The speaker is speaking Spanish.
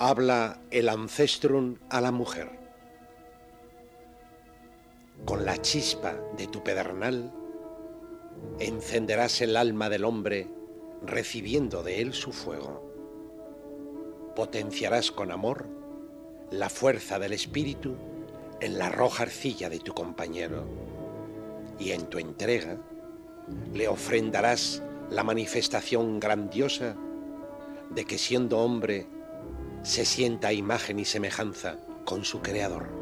Habla el ancestrum a la mujer. Con la chispa de tu pedernal encenderás el alma del hombre, recibiendo de él su fuego. Potenciarás con amor la fuerza del espíritu en la roja arcilla de tu compañero, y en tu entrega le ofrendarás la manifestación grandiosa de que, siendo hombre, se sienta a imagen y semejanza con su Creador.